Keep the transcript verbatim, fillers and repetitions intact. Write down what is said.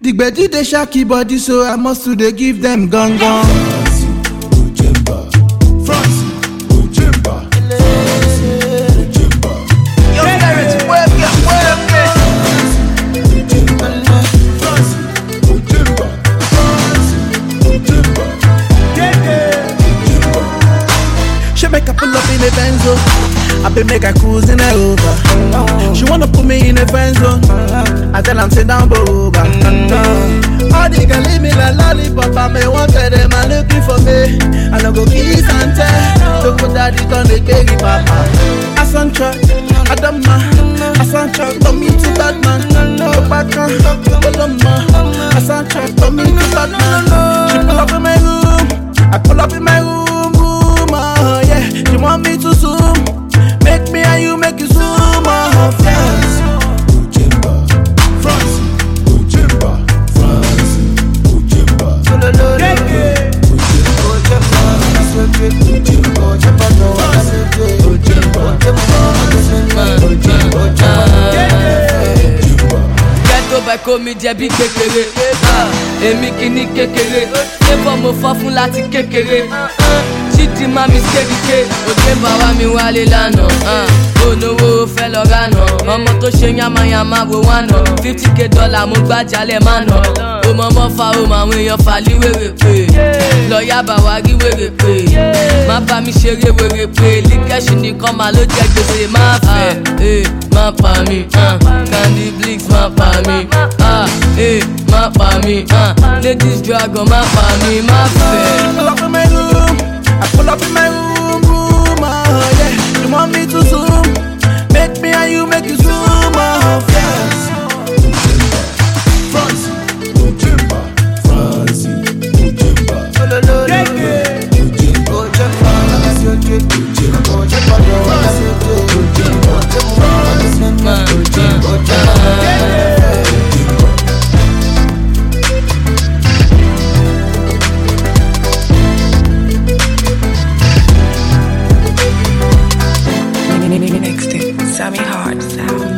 The gbedu dey shaki body, so I must to dey give them gun gun. Make her pull up in a Benzo, I been make her cruise in her Uber. She wanna put me in a friend zone, I tell her sit down boba. All the girl leave me like lollipop, I may want to them and looking for me. I no go kiss and tell, look what daddy done they carry papa. I son truck, I don't mind. I son truck, don't mean to bad man. No bad man, I son truck, don't mean to bad man. She pull up in my room, I pull up in my room. Oh, yeah, you want me to zoom? Make me and you make you zoom. Oh, France, Ujimba, France, Ujimba, France, Ujimba, Ghetto by comedy bí kékeré, èmi kìíní kékeré, flavor mo fọ́ fún láti kékeré. Chidi mami skerike, òde bàwá mi wálé lánàá. Olówó fẹ́ lọ ránà, ọmọ tó ṣe yamayama wo wánà. Fifty k dollar mo gbájalẹ̀ mánà. O mọ mọ́ fa o mọ àwọn èèyàn fàlí wèrè pé. Lọ́ọ̀yà bàwá rí wèrè pé. Má bá mi ṣeré wèrè pé. Líkẹ́ṣì nìkan máa ló jẹ gbèsè má fẹ́. Má pa mi, Candy Blix má pa mi. Má pa mi, Ladies Dragon má pa mi, má fẹ́. I pull up in my room, room, oh yeah. You want me to zoom? Make me and you make you zoom, oh France, France, Ujimba, France, Ujimba, Mixed it, Sammy Hard sound.